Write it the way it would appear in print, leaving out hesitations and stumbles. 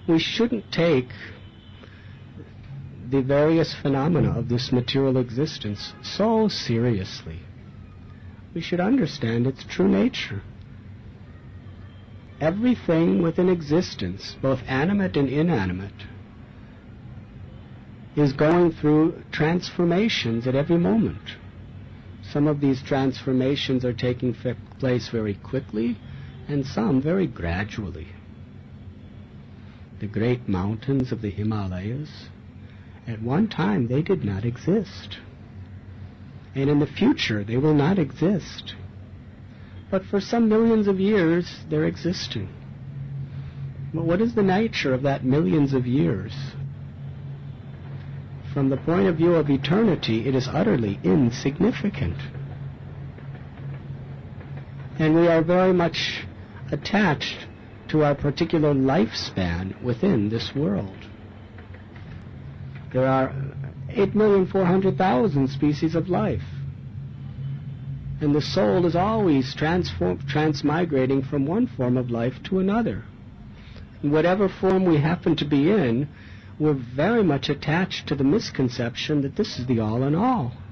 we shouldn't take the various phenomena of this material existence so seriously. We should understand its true nature. Everything within existence, both animate and inanimate, is going through transformations at every moment. Some of these transformations are taking place very quickly, and some very gradually. The great mountains of the Himalayas, at one time they did not exist. And in the future they will not exist. But for some millions of years they're existing. But what is the nature of that millions of years? From the point of view of eternity, it is utterly insignificant. And we are very much attached to our particular lifespan within this world. There are 8,400,000 species of life. And the soul is always transmigrating from one form of life to another. In whatever form we happen to be in, we're very much attached to the misconception that this is the all in all.